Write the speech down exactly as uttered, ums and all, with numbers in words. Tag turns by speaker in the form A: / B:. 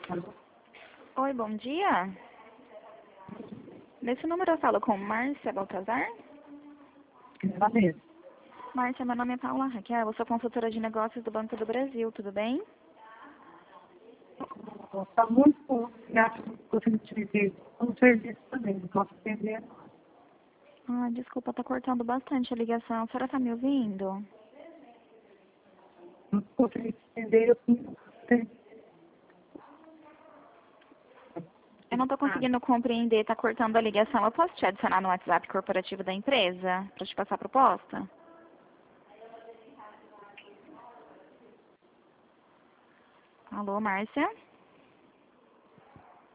A: Oi, bom dia. Nesse número eu falo com Márcia Baltazar.
B: Ela mesmo.
A: Márcia, meu nome é Paula Raquel, eu sou consultora de negócios do Banco do Brasil, tudo bem?
B: Está muito bom. E acho que eu tive um serviço também, não posso entender.
A: Ah, desculpa, tá cortando bastante a ligação. A senhora tá me ouvindo?
B: Não consegui entender, eu tenho.
A: Eu não tô conseguindo compreender, tá cortando a ligação. Eu posso te adicionar no WhatsApp corporativo da empresa para te passar a proposta? Alô, Márcia?